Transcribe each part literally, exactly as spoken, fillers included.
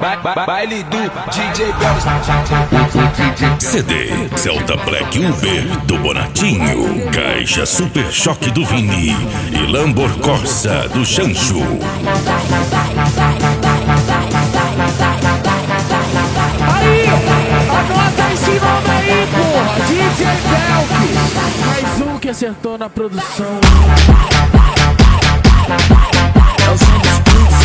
Baile do D J Bells. C D Celta Black Uber do Bonatinho, Caixa Super Choque do Vini e Lambor Corsa do Chancho. Aí, anota esse nome aí, porra, D J Belk. Mais um que acertou na produção. É o som dos beats.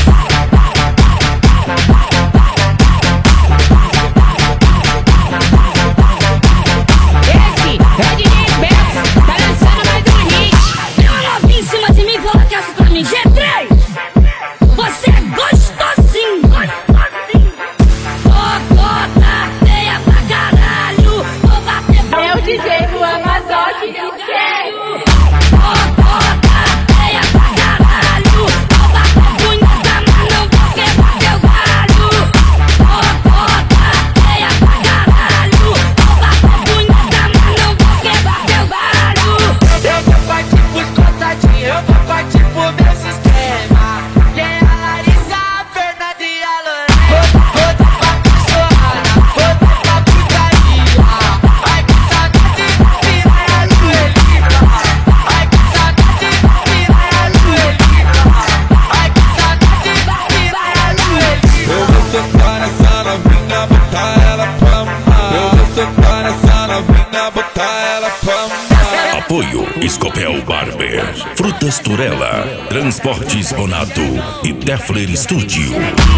Esse é D J Belks, tá lançando mais um hit. Deu uma novinha em cima de mim e falou que essa pra mim. G três, você é gostosinho, gostosinho. Ô, gota, feia pra caralho. Vou bater pra É o D J do Amazon que eu quero. Ô, gota, feia pra caralho. Vou bater punheta, mas não vou quebrar teu galho. Ô, gota, feia pra caralho. Vou bater punheta, mas não vou quebrar teu galho. Eu vou partir pros contadinhos, eu vou partir pro meu sistema. Tem a Larissa, a Fernanda e a Lorena. Vou dar pra cachorrada, vou dar pra putaria. Ai que saudade, piranha Luelita. Ai que saudade, piranha Luelita. Ai que saudade, piranha Luelita. Eu vou sentar nessa novinha, botar ela pra mamar. Eu vou sentar nessa novinha, botar ela pra mamar. Apoio Escopel Barber, Frutas Turela, Transportes Bonato e Defler Studio.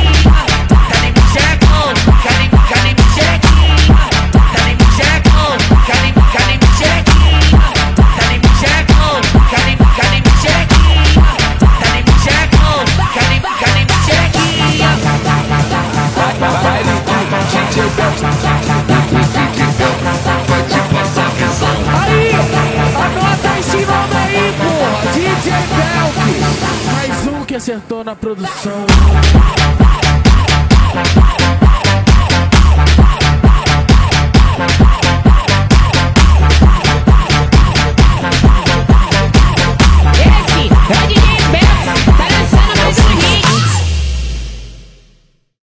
Baile do D J Bells. Aí, anota esse nome aí, porra, D J Belk. Mais um que acertou na produção.